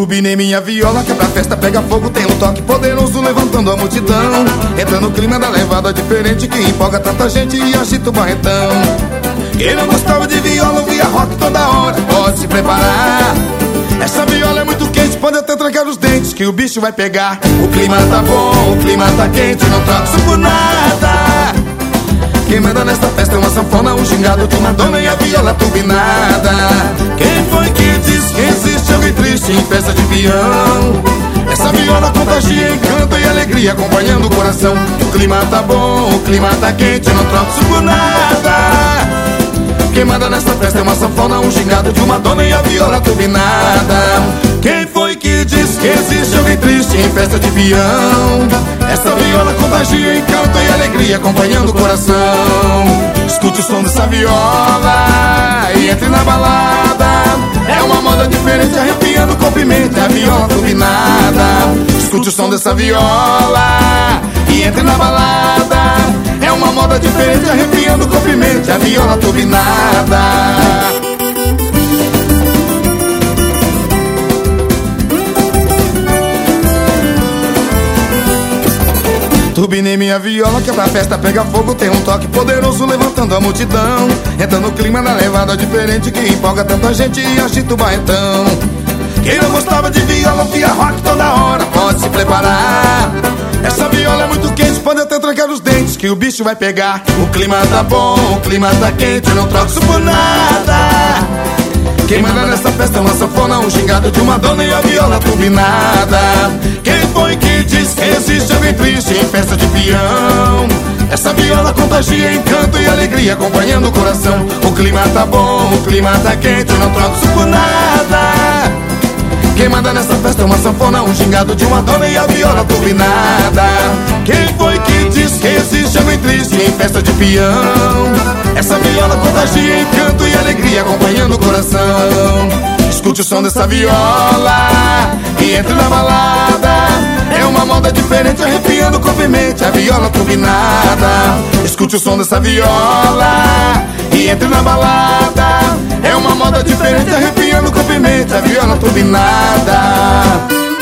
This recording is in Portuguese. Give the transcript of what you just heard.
Turbinei minha viola que pra festa pega fogo. Tem um toque poderoso levantando a multidão. Entra no clima da levada diferente que empolga tanta gente e agita o barretão. Quem não gostava de viola ouvia rock toda hora, pode se preparar. Essa viola é muito quente, pode até trancar os dentes que o bicho vai pegar. O clima tá bom, o clima tá quente, não troco isso por nada. Quem manda nesta festa é uma sanfona, um gingado de uma dona e a viola turbinada. Quem foi que disse que existe alguém triste em festa de peão? Essa viola contagia encanto e alegria acompanhando o coração. O clima tá bom, o clima tá quente, não troco isso por nada. Quem manda nesta festa é uma sanfona, um gingado de uma dona e a viola turbinada. Quem foi que disse que existe alguém triste em festa de peão? Essa viola contagia encanto e alegria acompanhando o coração. Escute o som dessa viola e entre na balada. É uma moda diferente arrepiando com pimenta, a viola turbinada. Escute o som dessa viola e entre na balada. É uma moda diferente arrepiando com pimenta, a viola turbinada. Turbinei minha viola que pra festa pega fogo. Tem um toque poderoso levantando a multidão. Entra no clima da levada diferente que empolga tanta gente e agita o barretão. Quem não gostava de viola ouvia rock toda hora, pode se preparar. Essa viola é muito quente, pode até trancar os dentes que o bicho vai pegar. O clima tá bom, o clima tá quente, não troco isso por nada. Quem manda nessa festa é uma sanfona, um gingado de uma dona e a viola turbinada. Quem foi que disse que existe alguém triste em festa de peão? Essa viola contagia encanto e alegria acompanhando o coração. O clima tá bom, o clima tá quente, não troco isso por nada. Quem manda nessa festa é uma sanfona, um gingado de uma dona e a viola turbinada. Quem foi que disse que existe alguém triste em festa de peão? Essa viola contagia encanto e alegria acompanhando o coração. Escute o som dessa viola e entre na balada. É uma moda diferente arrepiando com pimenta, a viola turbinada. Escute o som dessa viola e entre na balada. É uma moda diferente arrepiando com pimenta, a viola turbinada.